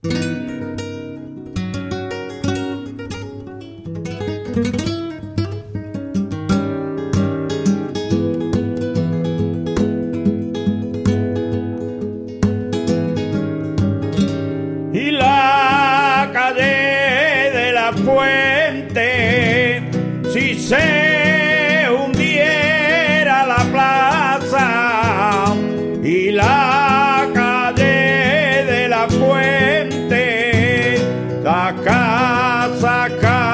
Y la calle de la fuente, si se hundiera la plaza, y la calle de la fuente, la casa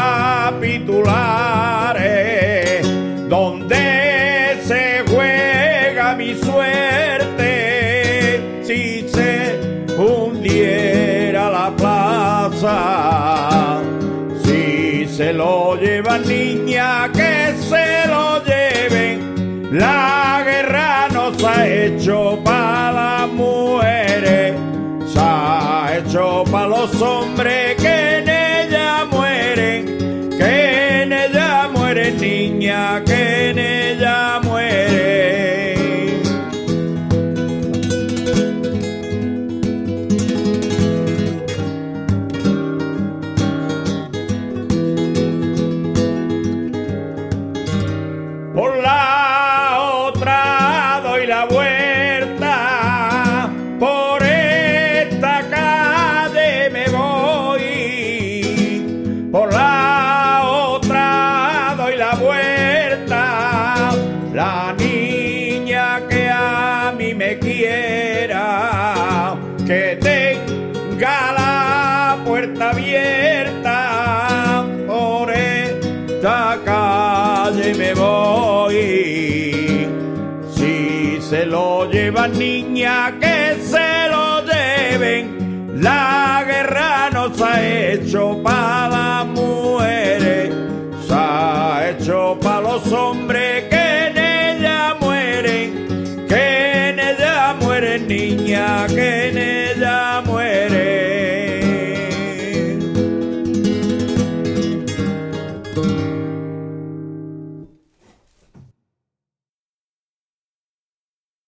capitulares, donde se juega mi suerte, si se hundiera la plaza, si se lo llevan niña, que se lo lleven. La guerra nos ha hecho para las mujeres, se ha hecho para los hombres que en ella mueren, que en ella mueren niña, que en ella mueren. Por la otra doy la vuelta, por esta calle me voy. Por la otra doy la vuelta, la niña que a mí me quiera, que tenga la puerta abierta. Por esta calle me voy. Si se lo llevan niña, que se lo lleven. La guerra nos ha hecho para las mujeres, se ha hecho para los hombres que en ella mueren, que en ella mueren niña, que en ella